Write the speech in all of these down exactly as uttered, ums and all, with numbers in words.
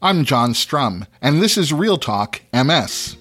I'm John Strum, and this is Real Talk M S.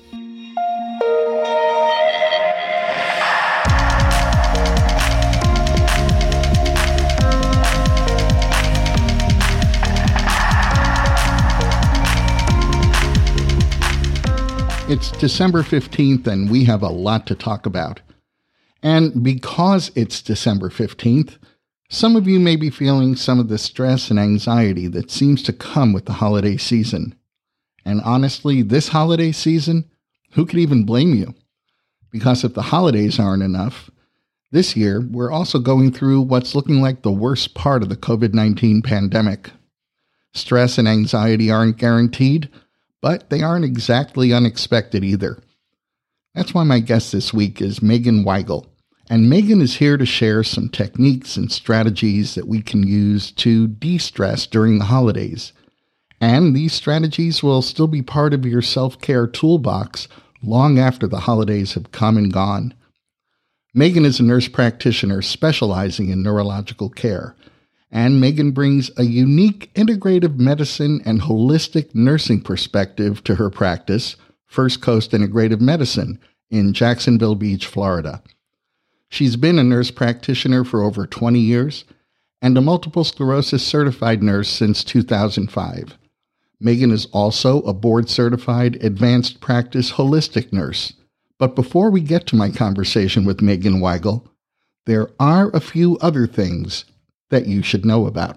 It's December fifteenth, and we have a lot to talk about. And because it's December fifteenth, some of you may be feeling some of the stress and anxiety that seems to come with the holiday season. And honestly, this holiday season, who could even blame you? Because if the holidays aren't enough, this year we're also going through what's looking like the worst part of the covid nineteen pandemic. Stress and anxiety aren't guaranteed, but they aren't exactly unexpected either. That's why my guest this week is Megan Weigel. And Megan is here to share some techniques and strategies that we can use to de-stress during the holidays. And these strategies will still be part of your self-care toolbox long after the holidays have come and gone. Megan is a nurse practitioner specializing in neurological care. And Megan brings a unique integrative medicine and holistic nursing perspective to her practice, First Coast Integrative Medicine, in Jacksonville Beach, Florida. She's been a nurse practitioner for over twenty years and a multiple sclerosis certified nurse since two thousand five. Megan is also a board-certified advanced practice holistic nurse. But before we get to my conversation with Megan Weigel, there are a few other things that you should know about.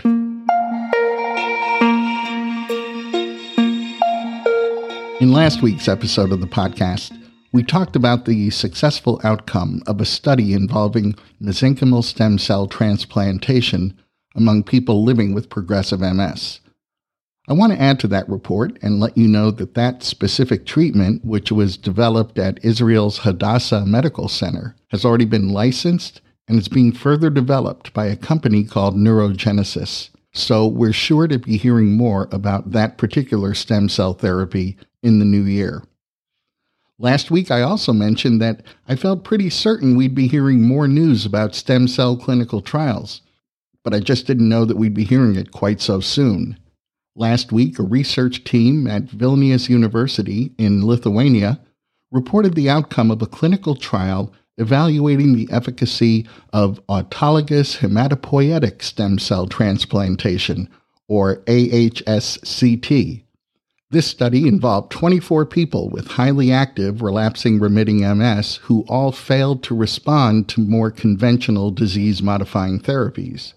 In last week's episode of the podcast, we talked about the successful outcome of a study involving mesenchymal stem cell transplantation among people living with progressive M S. I want to add to that report and let you know that that specific treatment, which was developed at Israel's Hadassah Medical Center, has already been licensed and is being further developed by a company called Neurogenesis. So we're sure to be hearing more about that particular stem cell therapy in the new year. Last week, I also mentioned that I felt pretty certain we'd be hearing more news about stem cell clinical trials, but I just didn't know that we'd be hearing it quite so soon. Last week, a research team at Vilnius University in Lithuania reported the outcome of a clinical trial evaluating the efficacy of autologous hematopoietic stem cell transplantation, or A H S C T. This study involved twenty-four people with highly active relapsing remitting M S who all failed to respond to more conventional disease-modifying therapies.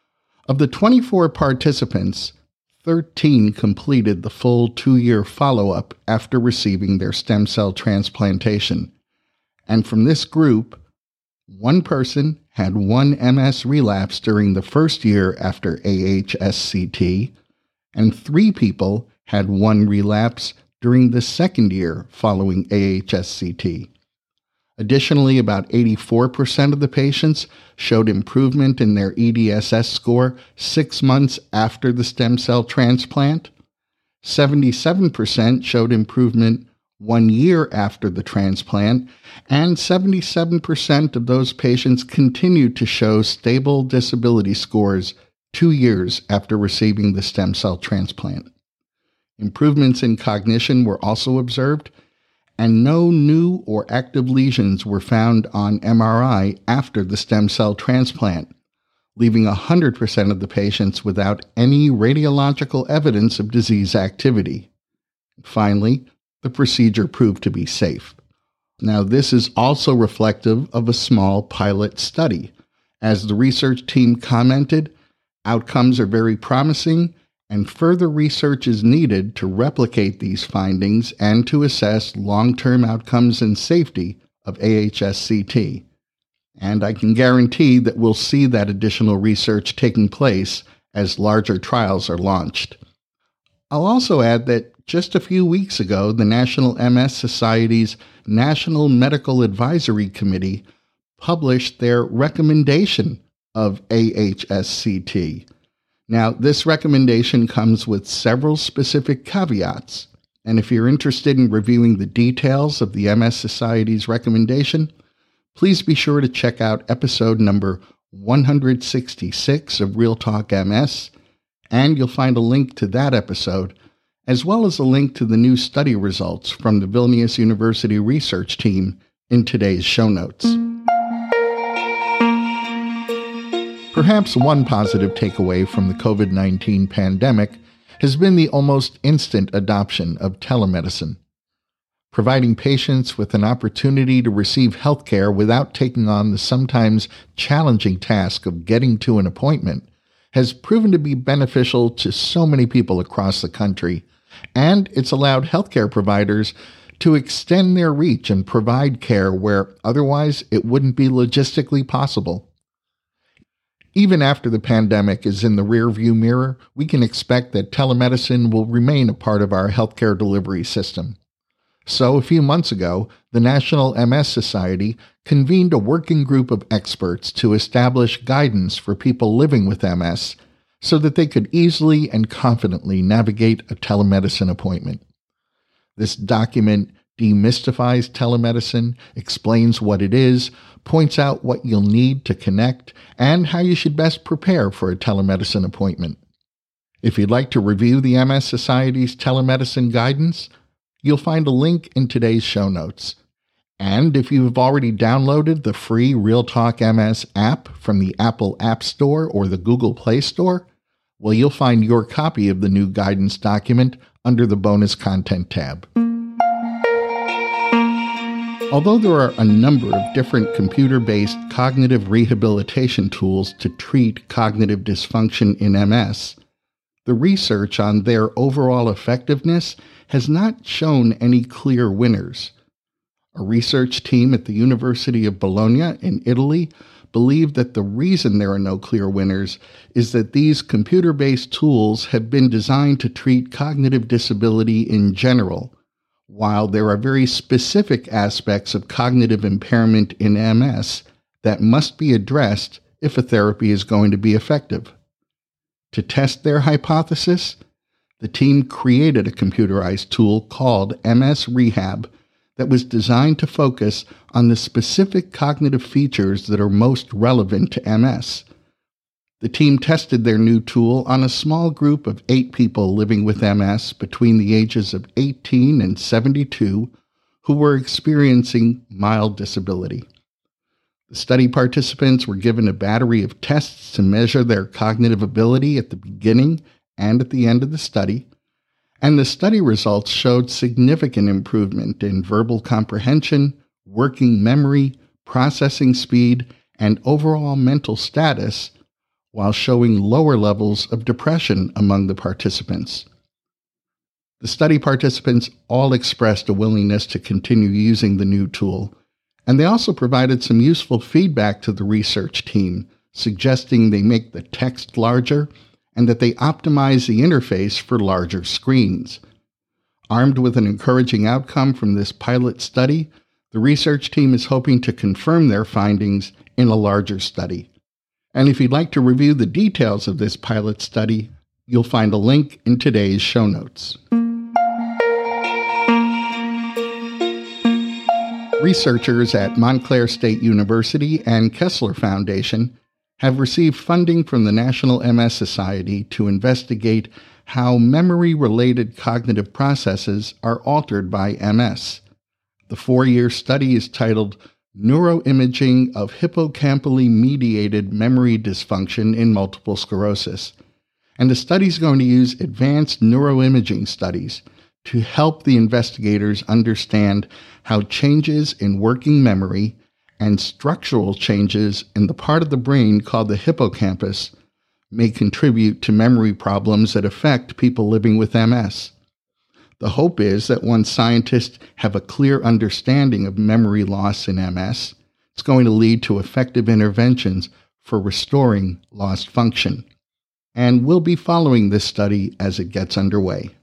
Of the twenty-four participants, thirteen completed the full two-year follow-up after receiving their stem cell transplantation. And from this group, one person had one M S relapse during the first year after A H S C T, and three people had one relapse during the second year following A H S C T. Additionally, about eighty-four percent of the patients showed improvement in their E D S S score six months after the stem cell transplant. seventy-seven percent showed improvement one year after the transplant, and seventy-seven percent of those patients continued to show stable disability scores two years after receiving the stem cell transplant. Improvements in cognition were also observed, and no new or active lesions were found on M R I after the stem cell transplant, leaving one hundred percent of the patients without any radiological evidence of disease activity. Finally, the procedure proved to be safe. Now, this is also reflective of a small pilot study. As the research team commented, outcomes are very promising, and further research is needed to replicate these findings and to assess long-term outcomes and safety of A H S C T. And I can guarantee that we'll see that additional research taking place as larger trials are launched. I'll also add that just a few weeks ago, the National M S Society's National Medical Advisory Committee published their recommendation of A H S C T. Now, this recommendation comes with several specific caveats, and if you're interested in reviewing the details of the M S Society's recommendation, please be sure to check out episode number one hundred sixty-six of Real Talk M S, and you'll find a link to that episode as well as a link to the new study results from the Vilnius University research team in today's show notes. Perhaps one positive takeaway from the covid nineteen pandemic has been the almost instant adoption of telemedicine. Providing patients with an opportunity to receive health care without taking on the sometimes challenging task of getting to an appointment has proven to be beneficial to so many people across the country, and it's allowed healthcare providers to extend their reach and provide care where otherwise it wouldn't be logistically possible. Even after the pandemic is in the rearview mirror, we can expect that telemedicine will remain a part of our healthcare delivery system. So, a few months ago, the National M S Society convened a working group of experts to establish guidance for people living with M S so that they could easily and confidently navigate a telemedicine appointment. This document demystifies telemedicine, explains what it is, points out what you'll need to connect, and how you should best prepare for a telemedicine appointment. If you'd like to review the M S Society's telemedicine guidance, you'll find a link in today's show notes. And if you've already downloaded the free Real Talk M S app from the Apple App Store or the Google Play Store, well, you'll find your copy of the new guidance document under the Bonus Content tab. Although there are a number of different computer-based cognitive rehabilitation tools to treat cognitive dysfunction in M S, the research on their overall effectiveness has not shown any clear winners. A research team at the University of Bologna in Italy believe that the reason there are no clear winners is that these computer-based tools have been designed to treat cognitive disability in general, while there are very specific aspects of cognitive impairment in M S that must be addressed if a therapy is going to be effective. To test their hypothesis, the team created a computerized tool called M S Rehab that was designed to focus on the specific cognitive features that are most relevant to M S. The team tested their new tool on a small group of eight people living with M S between the ages of eighteen and seventy-two who were experiencing mild disability. The study participants were given a battery of tests to measure their cognitive ability at the beginning and at the end of the study, and the study results showed significant improvement in verbal comprehension, working memory, processing speed, and overall mental status, while showing lower levels of depression among the participants. The study participants all expressed a willingness to continue using the new tool, and they also provided some useful feedback to the research team, suggesting they make the text larger and that they optimize the interface for larger screens. Armed with an encouraging outcome from this pilot study, the research team is hoping to confirm their findings in a larger study. And if you'd like to review the details of this pilot study, you'll find a link in today's show notes. Researchers at Montclair State University and Kessler Foundation have received funding from the National M S Society to investigate how memory-related cognitive processes are altered by M S. The four-year study is titled Neuroimaging of Hippocampally Mediated Memory Dysfunction in Multiple Sclerosis, and the study is going to use advanced neuroimaging studies to help the investigators understand how changes in working memory and structural changes in the part of the brain called the hippocampus may contribute to memory problems that affect people living with M S. The hope is that once scientists have a clear understanding of memory loss in M S, it's going to lead to effective interventions for restoring lost function. And we'll be following this study as it gets underway.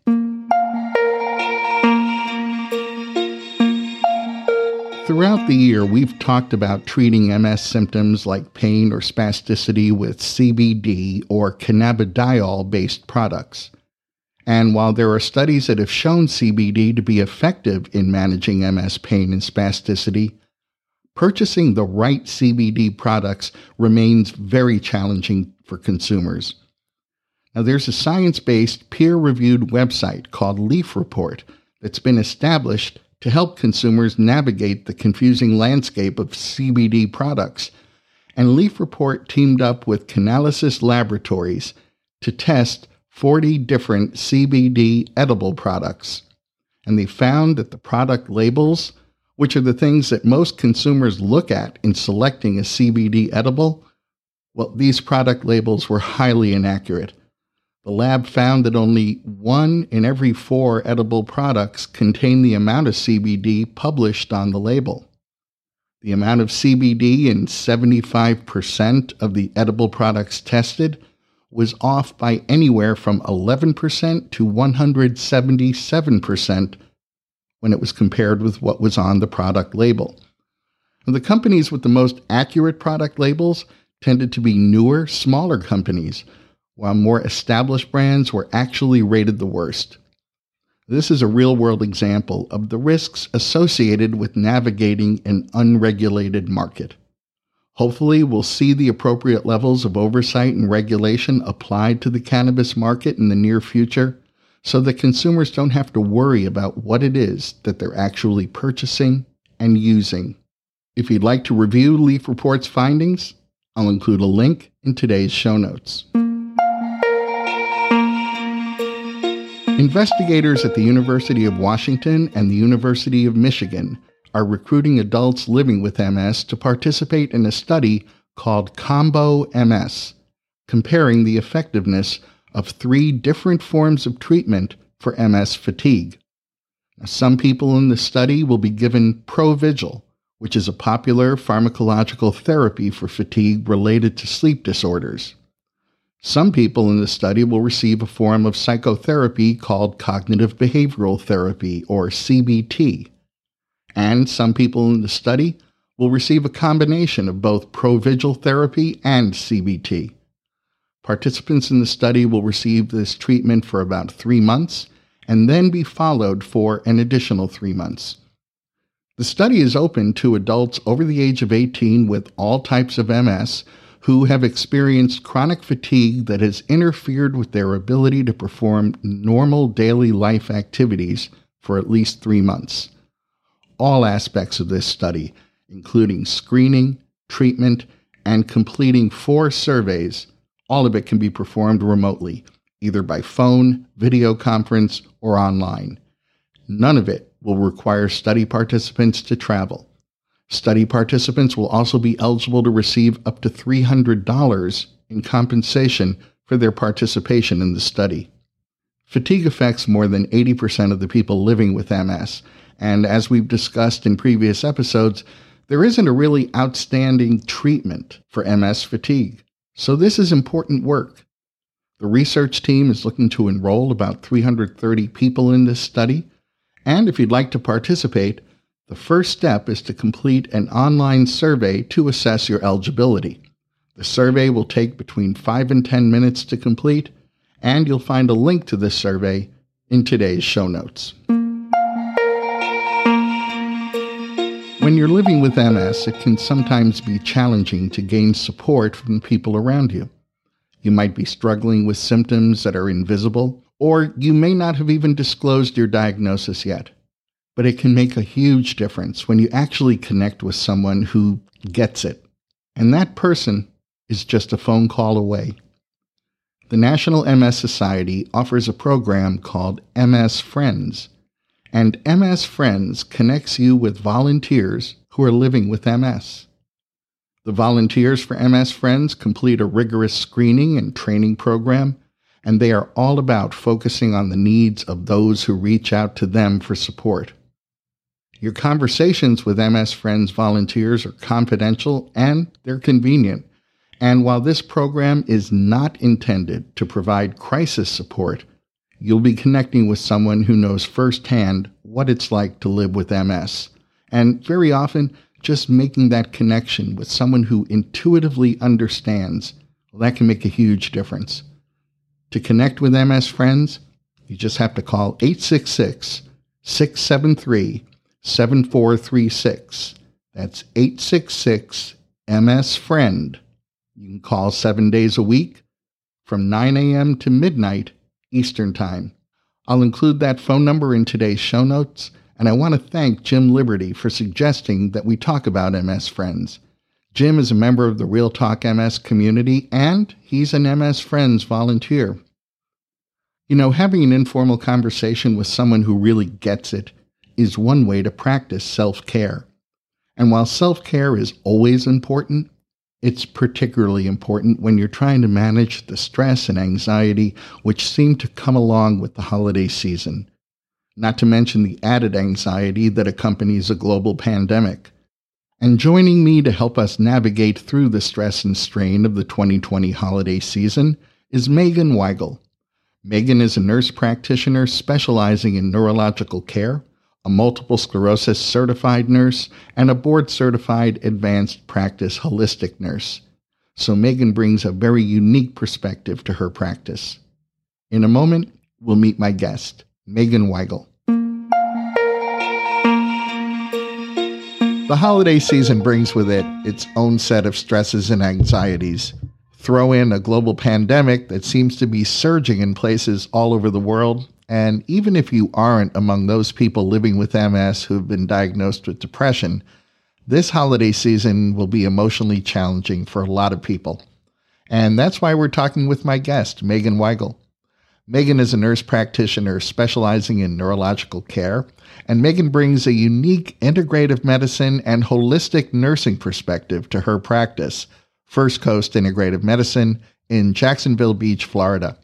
Throughout the year, we've talked about treating M S symptoms like pain or spasticity with C B D or cannabidiol-based products. And while there are studies that have shown C B D to be effective in managing M S pain and spasticity, purchasing the right C B D products remains very challenging for consumers. Now, there's a science-based, peer-reviewed website called Leaf Report that's been established to help consumers navigate the confusing landscape of C B D products. And Leaf Report teamed up with Canalysis Laboratories to test forty different C B D edible products. And they found that the product labels, which are the things that most consumers look at in selecting a C B D edible, well, these product labels were highly inaccurate. The lab found that only one in every four edible products contain the amount of C B D published on the label. The amount of C B D in seventy-five percent of the edible products tested was off by anywhere from eleven percent to one hundred seventy-seven percent when it was compared with what was on the product label. Now, the companies with the most accurate product labels tended to be newer, smaller companies, while more established brands were actually rated the worst. This is a real-world example of the risks associated with navigating an unregulated market. Hopefully, we'll see the appropriate levels of oversight and regulation applied to the cannabis market in the near future, so that consumers don't have to worry about what it is that they're actually purchasing and using. If you'd like to review Leaf Report's findings, I'll include a link in today's show notes. Investigators at the University of Washington and the University of Michigan are recruiting adults living with M S to participate in a study called Combo M S, comparing the effectiveness of three different forms of treatment for M S fatigue. Now, some people in the study will be given Provigil, which is a popular pharmacological therapy for fatigue related to sleep disorders. Some people in the study will receive a form of psychotherapy called cognitive behavioral therapy, or C B T. And some people in the study will receive a combination of both Provigil therapy and C B T. Participants in the study will receive this treatment for about three months and then be followed for an additional three months. The study is open to adults over the age of eighteen with all types of M S who have experienced chronic fatigue that has interfered with their ability to perform normal daily life activities for at least three months. All aspects of this study, including screening, treatment, and completing four surveys, all of it can be performed remotely, either by phone, video conference, or online. None of it will require study participants to travel. Study participants will also be eligible to receive up to three hundred dollars in compensation for their participation in the study. Fatigue affects more than eighty percent of the people living with M S, and as we've discussed in previous episodes, there isn't a really outstanding treatment for M S fatigue. So this is important work. The research team is looking to enroll about three hundred thirty people in this study, and if you'd like to participate, the first step is to complete an online survey to assess your eligibility. The survey will take between five and ten minutes to complete, and you'll find a link to this survey in today's show notes. When you're living with M S, it can sometimes be challenging to gain support from people around you. You might be struggling with symptoms that are invisible, or you may not have even disclosed your diagnosis yet. But it can make a huge difference when you actually connect with someone who gets it. And that person is just a phone call away. The National M S Society offers a program called M S Friends. And M S Friends connects you with volunteers who are living with M S. The volunteers for M S Friends complete a rigorous screening and training program, and they are all about focusing on the needs of those who reach out to them for support. Your conversations with M S Friends volunteers are confidential and they're convenient. And while this program is not intended to provide crisis support, you'll be connecting with someone who knows firsthand what it's like to live with M S. And very often, just making that connection with someone who intuitively understands, well, that can make a huge difference. To connect with M S Friends, you just have to call eight six six, six seven three, seven four three six. That's eight six six, M S Friend. You can call seven days a week, from nine a.m. to midnight Eastern Time. I'll include that phone number in today's show notes, and I want to thank Jim Liberty for suggesting that we talk about M S Friends. Jim is a member of the Real Talk M S community, and he's an M S Friends volunteer. You know, having an informal conversation with someone who really gets it is one way to practice self-care. And while self-care is always important, it's particularly important when you're trying to manage the stress and anxiety which seem to come along with the holiday season, not to mention the added anxiety that accompanies a global pandemic. And joining me to help us navigate through the stress and strain of the twenty twenty holiday season is Megan Weigel. Megan is a nurse practitioner specializing in neurological care, a multiple sclerosis certified nurse, and a board-certified advanced practice holistic nurse. So Megan brings a very unique perspective to her practice. In a moment, we'll meet my guest, Megan Weigel. The holiday season brings with it its own set of stresses and anxieties. Throw in a global pandemic that seems to be surging in places all over the world, and even if you aren't among those people living with M S who've been diagnosed with depression, this holiday season will be emotionally challenging for a lot of people. And that's why we're talking with my guest, Megan Weigel. Megan is a nurse practitioner specializing in neurological care, and Megan brings a unique integrative medicine and holistic nursing perspective to her practice, First Coast Integrative Medicine in Jacksonville Beach, Florida.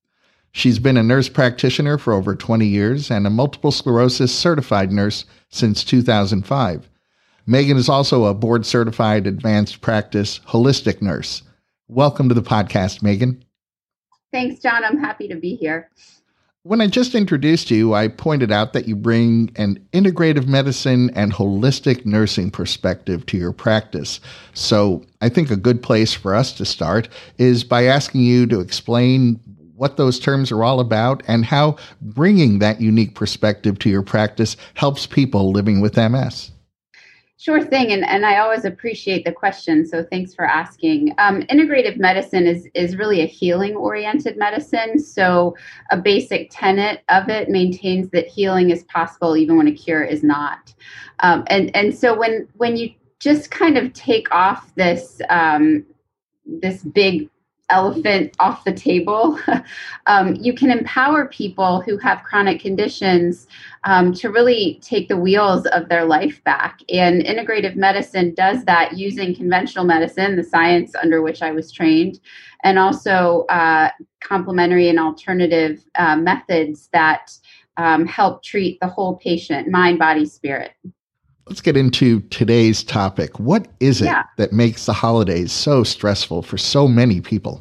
She's been a nurse practitioner for over twenty years and a multiple sclerosis certified nurse since two thousand five. Megan is also a board-certified advanced practice holistic nurse. Welcome to the podcast, Megan. Thanks, John. I'm happy to be here. When I just introduced you, I pointed out that you bring an integrative medicine and holistic nursing perspective to your practice. So I think a good place for us to start is by asking you to explain what those terms are all about and how bringing that unique perspective to your practice helps people living with M S. Sure thing. And, and I always appreciate the question. So thanks for asking. Um, integrative medicine is, is really a healing-oriented medicine. So a basic tenet of it maintains that healing is possible even when a cure is not. Um, and, and so when, when you just kind of take off this, um, this big elephant off the table, um, you can empower people who have chronic conditions um, to really take the wheels of their life back. And integrative medicine does that using conventional medicine, the science under which I was trained, and also uh, complementary and alternative uh, methods that um, help treat the whole patient, mind, body, spirit. Let's get into today's topic. What is it Yeah. that makes the holidays so stressful for so many people?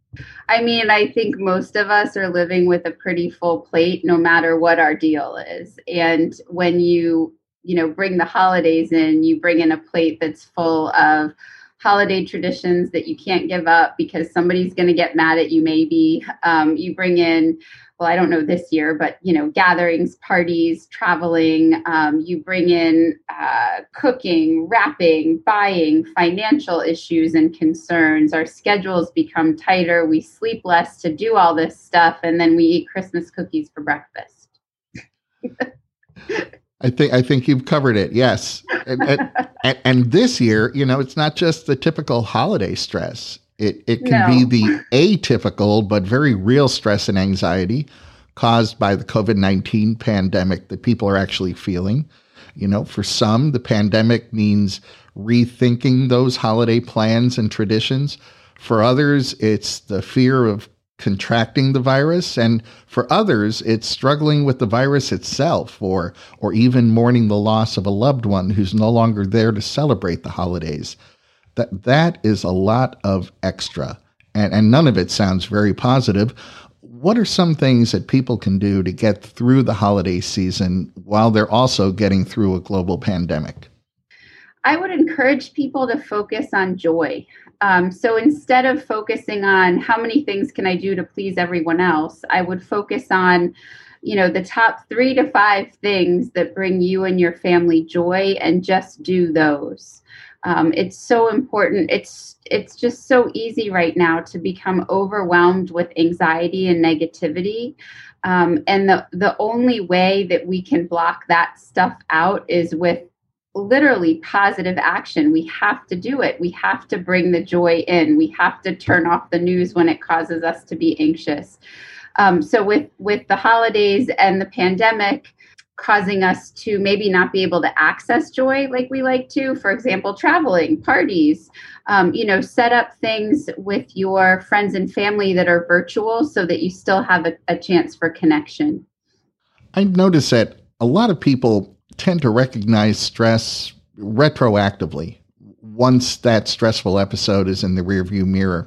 I mean, I think most of us are living with a pretty full plate, no matter what our deal is. And when you, you know, bring the holidays in, you bring in a plate that's full of holiday traditions that you can't give up because somebody's going to get mad at you maybe. Um, you bring in, well, I don't know this year, but, you know, gatherings, parties, traveling. Um, you bring in uh, cooking, wrapping, buying, financial issues and concerns. Our schedules become tighter. We sleep less to do all this stuff. And then we eat Christmas cookies for breakfast. I think I think you've covered it. Yes. And, and, and this year, you know, it's not just the typical holiday stress. It it can No. be the atypical but very real stress and anxiety caused by the COVID nineteen pandemic that people are actually feeling. You know, for some, the pandemic means rethinking those holiday plans and traditions. For others, it's the fear of contracting the virus, and for others, it's struggling with the virus itself, or or even mourning the loss of a loved one who's no longer there to celebrate the holidays. That that is a lot of extra, and, and none of it sounds very positive. What are some things that people can do to get through the holiday season while they're also getting through a global pandemic? I would encourage people to focus on joy. Um, so instead of focusing on how many things can I do to please everyone else, I would focus on, you know, the top three to five things that bring you and your family joy, and just do those. Um, it's so important. It's it's just so easy right now to become overwhelmed with anxiety and negativity. Um, and the the only way that we can block that stuff out is with literally positive action. We have to do it. We have to bring the joy in. We have to turn off the news when it causes us to be anxious. Um, so with with the holidays and the pandemic causing us to maybe not be able to access joy like we like to, for example, traveling, parties, um, you know, set up things with your friends and family that are virtual so that you still have a, a chance for connection. I notice that a lot of people tend to recognize stress retroactively once that stressful episode is in the rearview mirror.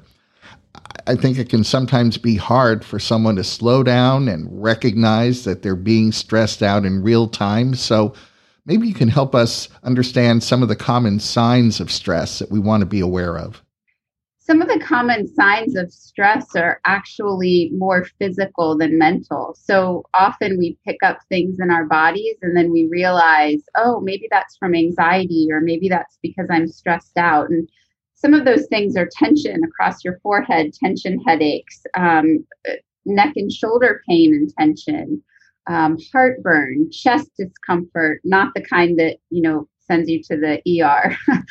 I think it can sometimes be hard for someone to slow down and recognize that they're being stressed out in real time. So maybe you can help us understand some of the common signs of stress that we want to be aware of. Some of the common signs of stress are actually more physical than mental. So often we pick up things in our bodies and then we realize, oh, maybe that's from anxiety, or maybe that's because I'm stressed out. And some of those things are tension across your forehead, tension headaches, um, neck and shoulder pain and tension, um, heartburn, chest discomfort, not the kind that, you know, sends you to the E R,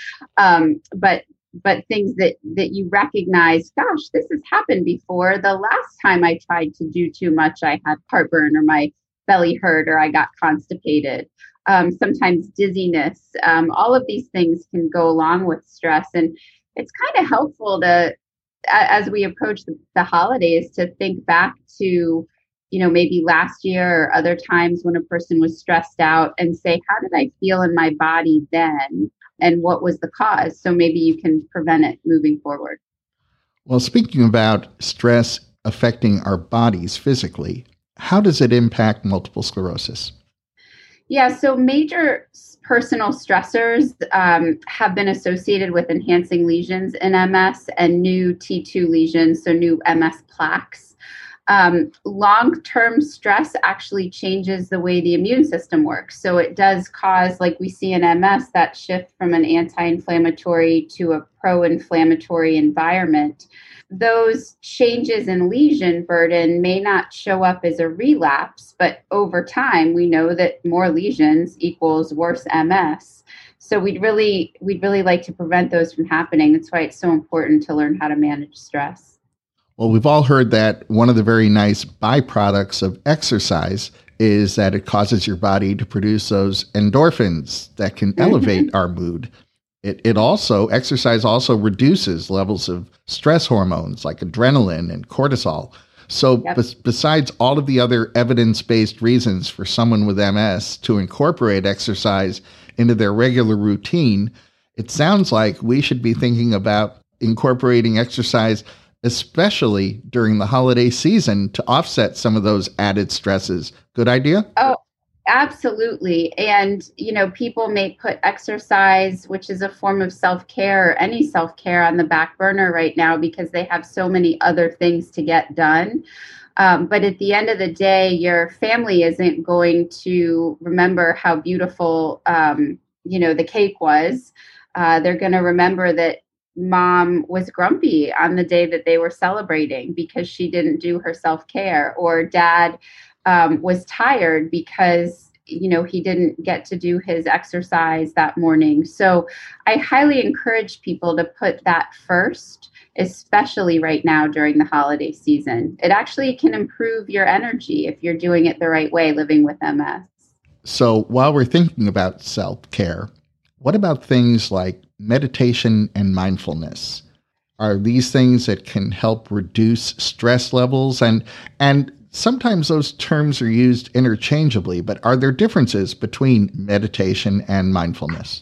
um, but but things that that you recognize, gosh, this has happened before. The last time I tried to do too much, I had heartburn, or my belly hurt, or I got constipated. Um, sometimes dizziness. Um, all of these things can go along with stress. And it's kind of helpful to, as we approach the, the holidays, to think back to, you know, maybe last year or other times when a person was stressed out and say, how did I feel in my body then? And what was the cause? So maybe you can prevent it moving forward. Well, speaking about stress affecting our bodies physically, how does it impact multiple sclerosis? Yeah, so major personal stressors um, have been associated with enhancing lesions in M S and new T two lesions, so new M S plaques. Um, long-term stress actually changes the way the immune system works. So it does cause, like we see in M S, that shift from an anti-inflammatory to a pro-inflammatory environment. Those changes in lesion burden may not show up as a relapse, but over time, we know that more lesions equals worse M S. So we'd really, we'd really like to prevent those from happening. That's why it's so important to learn how to manage stress. Well, we've all heard that one of the very nice byproducts of exercise is that it causes your body to produce those endorphins that can elevate our mood. It, it also, exercise also reduces levels of stress hormones like adrenaline and cortisol. So Yep. bes- besides all of the other evidence-based reasons for someone with M S to incorporate exercise into their regular routine, it sounds like we should be thinking about incorporating exercise especially during the holiday season to offset some of those added stresses. Good idea? Oh, absolutely. And, you know, people may put exercise, which is a form of self-care, or any self-care, on the back burner right now because they have so many other things to get done. Um, but at the end of the day, your family isn't going to remember how beautiful, um, you know, the cake was. Uh, they're going to remember that mom was grumpy on the day that they were celebrating because she didn't do her self-care, or dad um, was tired because, you know, he didn't get to do his exercise that morning. So I highly encourage people to put that first, especially right now during the holiday season. It actually can improve your energy if you're doing it the right way, living with M S. So while we're thinking about self-care, what about things like meditation and mindfulness? Are these things that can help reduce stress levels? And and sometimes those terms are used interchangeably, but are there differences between meditation and mindfulness?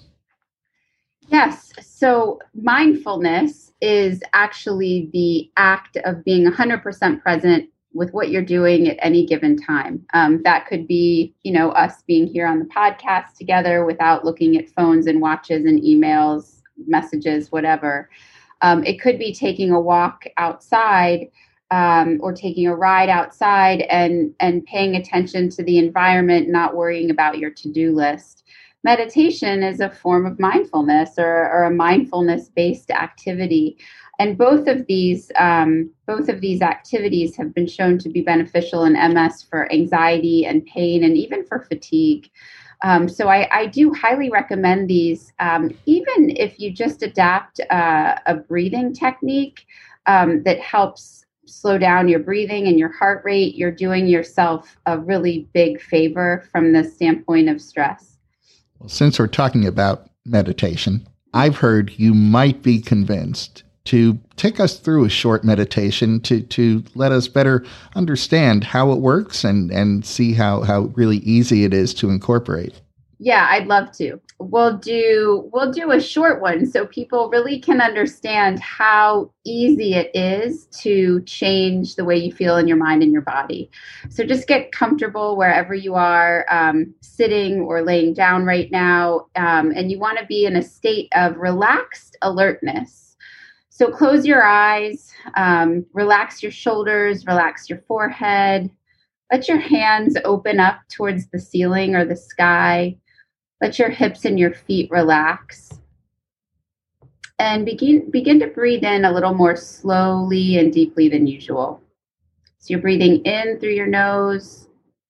Yes. So mindfulness is actually the act of being one hundred percent present with what you're doing at any given time. Um, that could be, you know, us being here on the podcast together without looking at phones and watches and emails, messages, whatever. Um, it could be taking a walk outside, um, or taking a ride outside and and paying attention to the environment, not worrying about your to-do list. meditation is a form of mindfulness, or, or a mindfulness-based activity. And both of these um, both of these activities have been shown to be beneficial in M S for anxiety and pain, and even for fatigue. Um, so I, I do highly recommend these, um, even if you just adapt uh, a breathing technique um, that helps slow down your breathing and your heart rate. You're doing yourself a really big favor from the standpoint of stress. Well, since we're talking about meditation, I've heard you might be convinced to take us through a short meditation to to let us better understand how it works and, and see how, how really easy it is to incorporate. Yeah, I'd love to. We'll do we'll do a short one so people really can understand how easy it is to change the way you feel in your mind and your body. So just get comfortable wherever you are, um, sitting or laying down right now, um, and you want to be in a state of relaxed alertness. So close your eyes, um, relax your shoulders, relax your forehead. Let your hands open up towards the ceiling or the sky. Let your hips and your feet relax. And begin, begin to breathe in a little more slowly and deeply than usual. So you're breathing in through your nose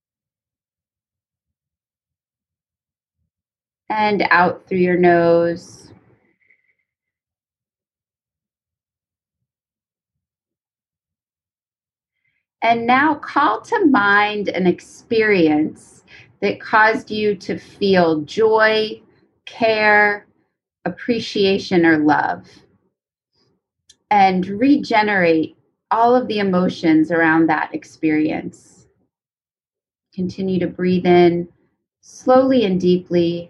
and out through your nose. And now call to mind an experience that caused you to feel joy, care, appreciation, or love. And regenerate all of the emotions around that experience. Continue to breathe in slowly and deeply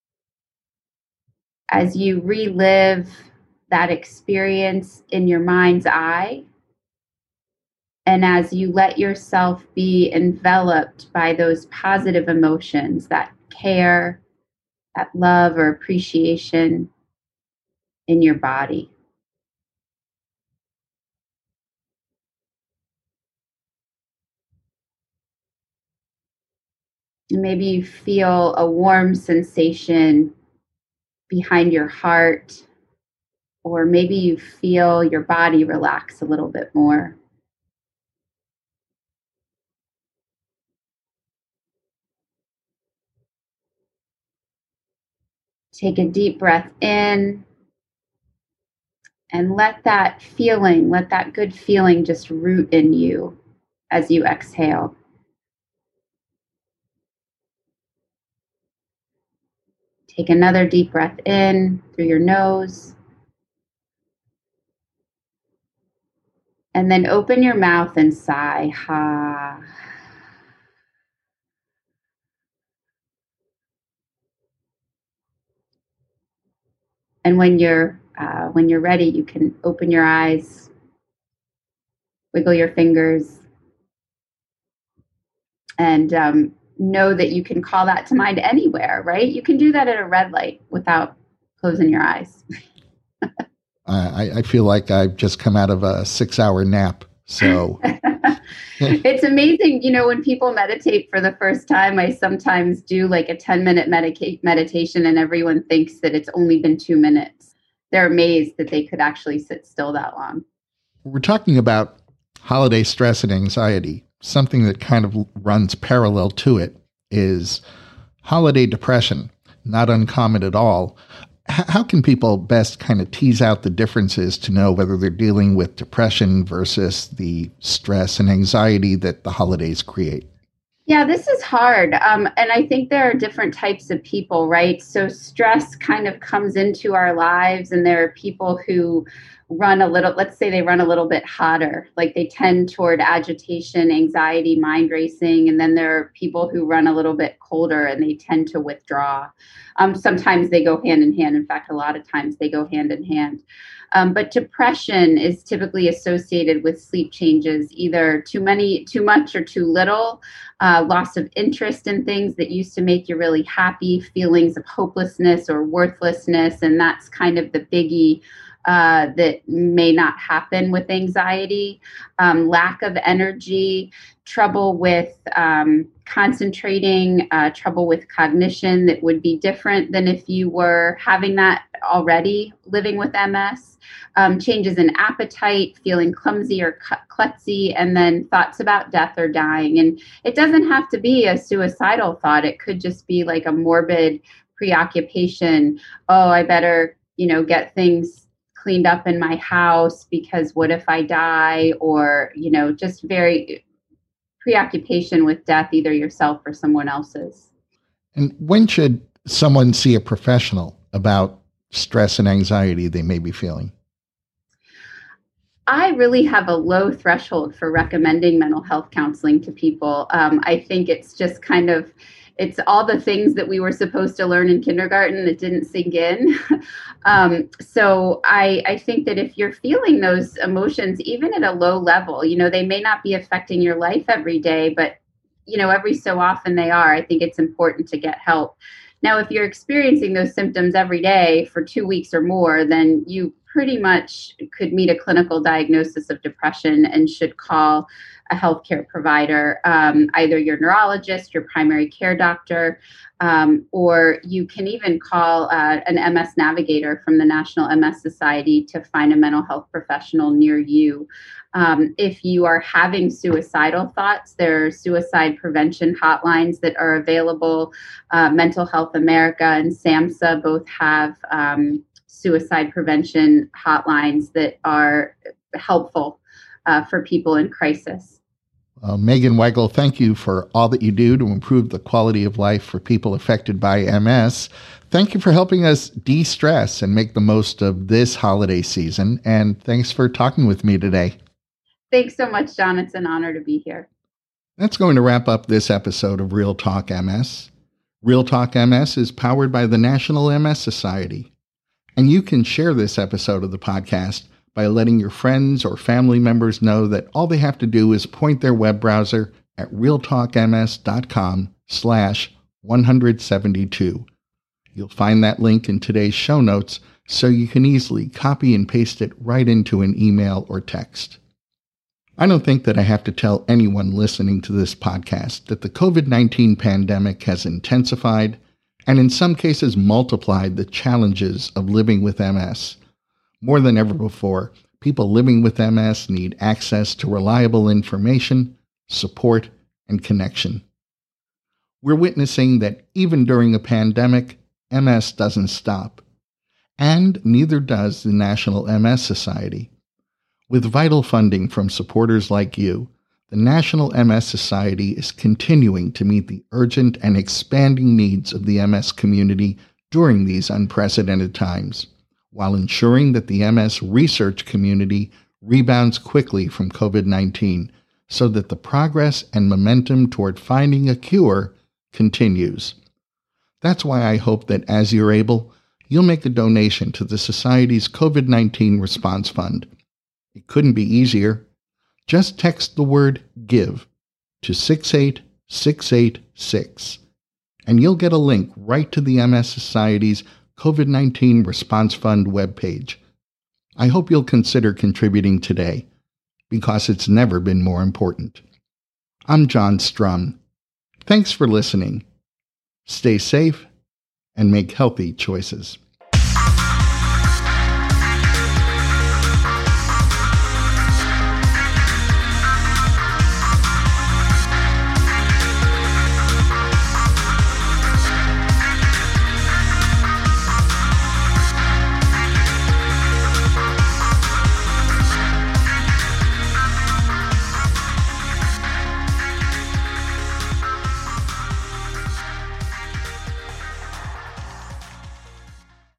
as you relive that experience in your mind's eye. And as you let yourself be enveloped by those positive emotions, that care, that love or appreciation in your body. And maybe you feel a warm sensation behind your heart, or maybe you feel your body relax a little bit more. Take a deep breath in and let that feeling, let that good feeling just root in you as you exhale. Take another deep breath in through your nose. And then open your mouth and sigh. Ha. And when you're uh, when you're ready, you can open your eyes, wiggle your fingers, and um, know that you can call that to mind anywhere, right? You can do that at a red light without closing your eyes. I, I feel like I've just come out of a six-hour nap. So it's amazing. You know, when people meditate for the first time, I sometimes do like a ten-minute medica- meditation, and everyone thinks that it's only been two minutes. They're amazed that they could actually sit still that long. We're talking about holiday stress and anxiety. Something that kind of runs parallel to it is holiday depression, not uncommon at all. How can people best kind of tease out the differences to know whether they're dealing with depression versus the stress and anxiety that the holidays create? Yeah, this is hard. Um, and I think there are different types of people, right? So stress kind of comes into our lives, and there are people who run a little, let's say they run a little bit hotter, like they tend toward agitation, anxiety, mind racing. And then there are people who run a little bit colder and they tend to withdraw. Um, sometimes they go hand in hand. In fact, a lot of times they go hand in hand. Um, but depression is typically associated with sleep changes, either too many, too much or too little, uh, loss of interest in things that used to make you really happy, feelings of hopelessness or worthlessness. And that's kind of the biggie uh, that may not happen with anxiety, um, lack of energy, trouble with um, concentrating, uh, trouble with cognition that would be different than if you were having that already living with M S, um, changes in appetite, feeling clumsy or klutzy, and then thoughts about death or dying. And it doesn't have to be a suicidal thought. It could just be like a morbid preoccupation. Oh, I better, you know, get things cleaned up in my house because what if I die? Or, you know, just very preoccupation with death, either yourself or someone else's. And when should someone see a professional about stress and anxiety they may be feeling? I really have a low threshold for recommending mental health counseling to people. Um, I think it's just kind of, it's all the things that we were supposed to learn in kindergarten that didn't sink in. um, so I, I think that if you're feeling those emotions, even at a low level, you know, they may not be affecting your life every day, but, you know, every so often they are. I think it's important to get help. Now, if you're experiencing those symptoms every day for two weeks or more, then you pretty much could meet a clinical diagnosis of depression and should call a healthcare provider, um, either your neurologist, your primary care doctor, um, or you can even call uh, an M S navigator from the National M S Society to find a mental health professional near you. Um, if you are having suicidal thoughts, there are suicide prevention hotlines that are available. Uh, Mental Health America and SAMHSA both have um, suicide prevention hotlines that are helpful uh, for people in crisis. Uh, Megan Weigel, thank you for all that you do to improve the quality of life for people affected by M S. Thank you for helping us de-stress and make the most of this holiday season. And thanks for talking with me today. Thanks so much, John. It's an honor to be here. That's going to wrap up this episode of Real Talk M S. Real Talk M S is powered by the National M S Society. And you can share this episode of the podcast by letting your friends or family members know that all they have to do is point their web browser at realtalkms.com slash 172. You'll find that link in today's show notes so you can easily copy and paste it right into an email or text. I don't think that I have to tell anyone listening to this podcast that the covid nineteen pandemic has intensified and in some cases multiplied the challenges of living with M S. More than ever before, people living with M S need access to reliable information, support, and connection. We're witnessing that even during a pandemic, M S doesn't stop. And neither does the National M S Society. With vital funding from supporters like you, the National M S Society is continuing to meet the urgent and expanding needs of the M S community during these unprecedented times, while ensuring that the M S research community rebounds quickly from covid nineteen so that the progress and momentum toward finding a cure continues. That's why I hope that as you're able, you'll make a donation to the Society's covid nineteen Response Fund. It couldn't be easier. Just text the word GIVE to six eight six eight six, and you'll get a link right to the M S Society's covid nineteen Response Fund webpage. I hope you'll consider contributing today, because it's never been more important. I'm John Strum. Thanks for listening. Stay safe and make healthy choices.